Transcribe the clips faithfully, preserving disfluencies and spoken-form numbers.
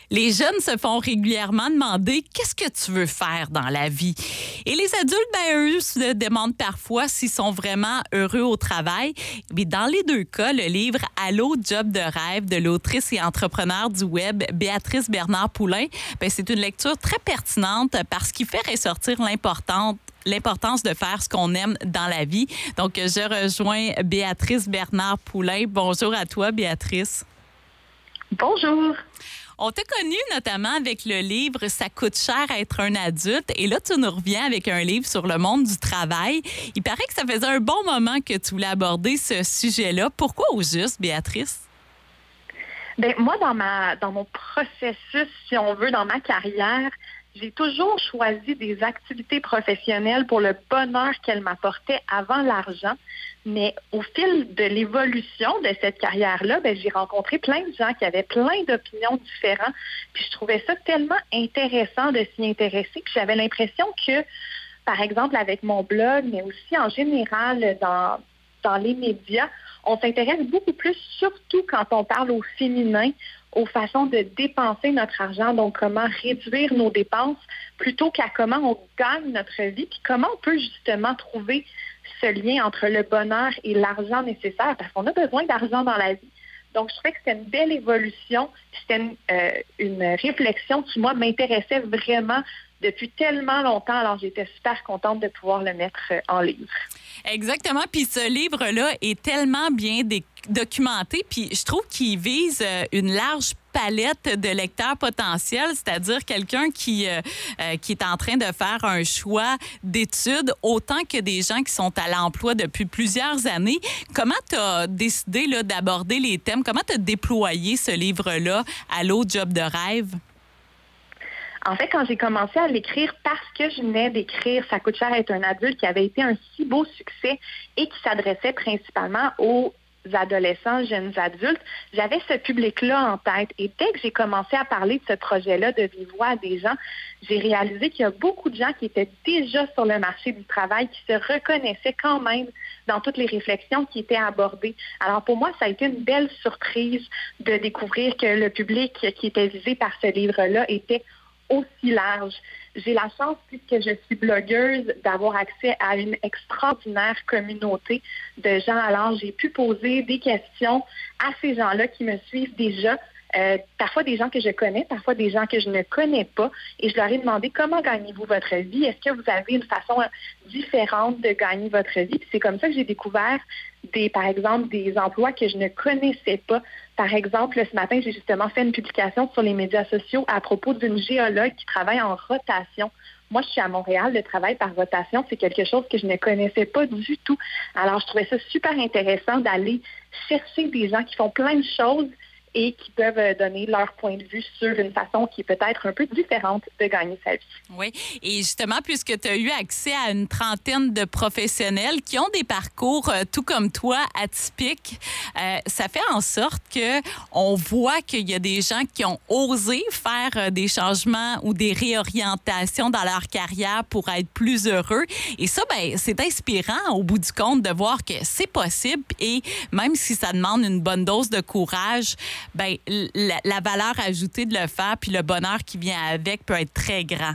Les jeunes se font régulièrement demander qu'est-ce que tu veux faire dans la vie. Et les adultes, ben, eux, se demandent parfois s'ils sont vraiment heureux au travail. Mais dans les deux cas, le livre Allô, job de rêve de l'autrice et entrepreneur du web Béatrice Bernard-Poulain, ben, c'est une lecture très pertinente parce qu'il fait ressortir l'importante l'importance de faire ce qu'on aime dans la vie. Donc, je rejoins Béatrice Bernard-Poulain. Bonjour à toi, Béatrice. Bonjour. On t'a connu notamment avec le livre « Ça coûte cher être un adulte » et là, tu nous reviens avec un livre sur le monde du travail. Il paraît que ça faisait un bon moment que tu voulais aborder ce sujet-là. Pourquoi au juste, Béatrice? Bien, moi, dans ma dans mon processus, si on veut, dans ma carrière, j'ai toujours choisi des activités professionnelles pour le bonheur qu'elles m'apportaient avant l'argent. Mais au fil de l'évolution de cette carrière-là, bien, j'ai rencontré plein de gens qui avaient plein d'opinions différentes. Puis je trouvais ça tellement intéressant de s'y intéresser. Puis j'avais l'impression que, par exemple, avec mon blog, mais aussi en général dans, dans les médias, on s'intéresse beaucoup plus, surtout quand on parle au féminin, aux façons de dépenser notre argent, donc comment réduire nos dépenses, plutôt qu'à comment on gagne notre vie, puis comment on peut justement trouver ce lien entre le bonheur et l'argent nécessaire, parce qu'on a besoin d'argent dans la vie. Donc, je trouvais que c'était une belle évolution, c'était une, euh, une réflexion qui, moi, m'intéressait vraiment depuis tellement longtemps. Alors, j'étais super contente de pouvoir le mettre en livre. Exactement. Puis ce livre-là est tellement bien dé- documenté, puis je trouve qu'il vise euh, une large palette de lecteurs potentiels, c'est-à-dire quelqu'un qui, euh, euh, qui est en train de faire un choix d'études, autant que des gens qui sont à l'emploi depuis plusieurs années. Comment tu as décidé là, d'aborder les thèmes? Comment tu as déployé ce livre-là, Allô, job de rêve? En fait, quand j'ai commencé à l'écrire, parce que je venais d'écrire « Ça coûte cher être un adulte » qui avait été un si beau succès et qui s'adressait principalement aux adolescents, jeunes adultes, j'avais ce public-là en tête. Et dès que j'ai commencé à parler de ce projet-là de vive voix à des gens, j'ai réalisé qu'il y a beaucoup de gens qui étaient déjà sur le marché du travail, qui se reconnaissaient quand même dans toutes les réflexions qui étaient abordées. Alors pour moi, ça a été une belle surprise de découvrir que le public qui était visé par ce livre-là était aussi large. J'ai la chance, puisque je suis blogueuse, d'avoir accès à une extraordinaire communauté de gens. Alors, j'ai pu poser des questions à ces gens-là qui me suivent déjà. Euh, parfois des gens que je connais, parfois des gens que je ne connais pas. Et je leur ai demandé comment gagnez-vous votre vie? Est-ce que vous avez une façon différente de gagner votre vie? Puis c'est comme ça que j'ai découvert, des, par exemple, des emplois que je ne connaissais pas. Par exemple, ce matin, j'ai justement fait une publication sur les médias sociaux à propos d'une géologue qui travaille en rotation. Moi, je suis à Montréal, le travail par rotation, c'est quelque chose que je ne connaissais pas du tout. Alors, je trouvais ça super intéressant d'aller chercher des gens qui font plein de choses et qui peuvent donner leur point de vue sur une façon qui est peut-être un peu différente de gagner sa vie. Oui, et justement, puisque tu as eu accès à une trentaine de professionnels qui ont des parcours, euh, tout comme toi, atypiques, euh, ça fait en sorte qu'on voit qu'il y a des gens qui ont osé faire euh, des changements ou des réorientations dans leur carrière pour être plus heureux. Et ça, ben, c'est inspirant au bout du compte de voir que c'est possible et même si ça demande une bonne dose de courage, ben, la, la valeur ajoutée de le faire puis le bonheur qui vient avec peut être très grand.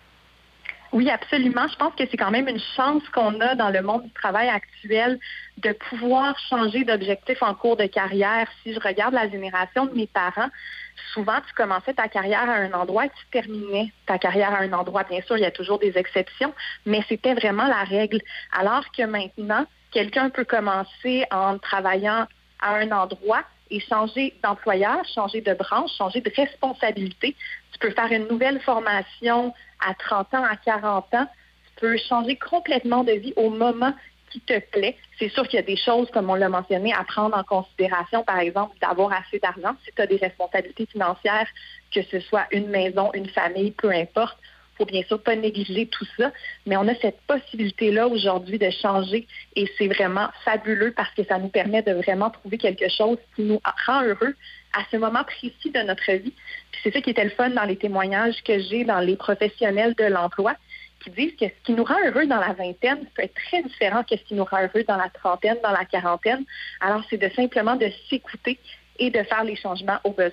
Oui, absolument. Je pense que c'est quand même une chance qu'on a dans le monde du travail actuel de pouvoir changer d'objectif en cours de carrière. Si je regarde la génération de mes parents, souvent, tu commençais ta carrière à un endroit et tu terminais ta carrière à un endroit. Bien sûr, il y a toujours des exceptions, mais c'était vraiment la règle. Alors que maintenant, quelqu'un peut commencer en travaillant à un endroit et changer d'employeur, changer de branche, changer de responsabilité. Tu peux faire une nouvelle formation à trente ans, à quarante ans. Tu peux changer complètement de vie au moment qui te plaît. C'est sûr qu'il y a des choses, comme on l'a mentionné, à prendre en considération, par exemple, d'avoir assez d'argent. Si tu as des responsabilités financières, que ce soit une maison, une famille, peu importe, il faut bien sûr pas négliger tout ça, mais on a cette possibilité-là aujourd'hui de changer et c'est vraiment fabuleux parce que ça nous permet de vraiment trouver quelque chose qui nous rend heureux à ce moment précis de notre vie. Puis c'est ça qui était le fun dans les témoignages que j'ai dans les professionnels de l'emploi qui disent que ce qui nous rend heureux dans la vingtaine peut être très différent que ce qui nous rend heureux dans la trentaine, dans la quarantaine. Alors, c'est de simplement de s'écouter et de faire les changements aux besoins.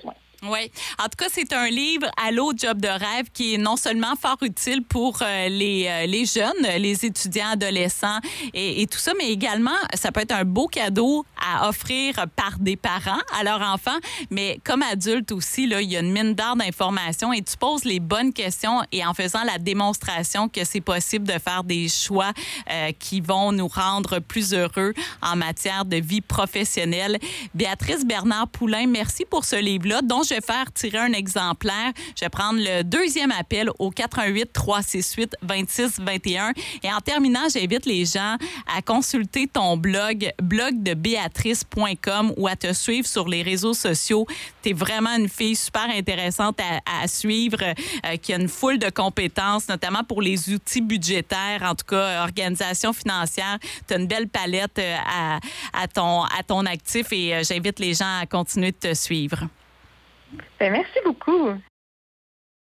Oui. En tout cas, c'est un livre, Allô, job de rêve, qui est non seulement fort utile pour euh, les, euh, les jeunes, les étudiants, adolescents et, et tout ça, mais également, ça peut être un beau cadeau à offrir par des parents à leurs enfants. Mais comme adulte aussi, là, il y a une mine d'or d'informations et tu poses les bonnes questions et en faisant la démonstration que c'est possible de faire des choix euh, qui vont nous rendre plus heureux en matière de vie professionnelle. Béatrice Bernard-Poulain, merci pour ce livre-là, dont je vais faire tirer un exemplaire. Je vais prendre le deuxième appel au quatre un huit, trois six huit, deux six deux un. Et en terminant, j'invite les gens à consulter ton blog, blog de béatrice point com, ou à te suivre sur les réseaux sociaux. Tu es vraiment une fille super intéressante à, à suivre, euh, qui a une foule de compétences, notamment pour les outils budgétaires, en tout cas, organisation financière. Tu as une belle palette euh, à, à, ton, à ton actif et euh, j'invite les gens à continuer de te suivre. Bien, merci beaucoup.